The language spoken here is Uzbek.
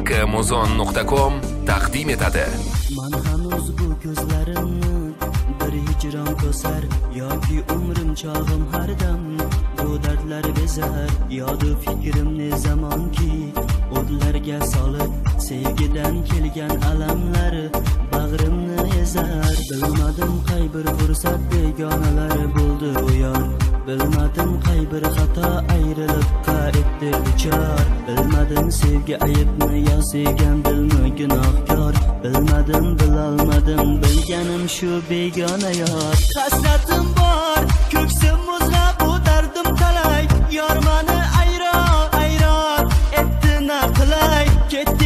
Muzon.com taqdim etadi. Man hanuz bu ko'zlarimni bir hijron ko'sar yoki umrim chog'im har dam bu dardlar bezar yodu fikrimni zamonki o'tlarga solib sevgidan kelgan alamlar bag'rimni ezar. Bilmadim qay bir fursat begonalar bo'ldi u yor, bilmadim qay bir xato ayriliqqa etdi duchor. Bilmadim sevgi ayibmi yo sevgan dilmi gunohkor. Bilmadim bilolmadim bilganim shu begona yor. Hasratim bor ko'ksim muzlab bu dardim talay yor mani ayron ayron etdi na qilay ketdi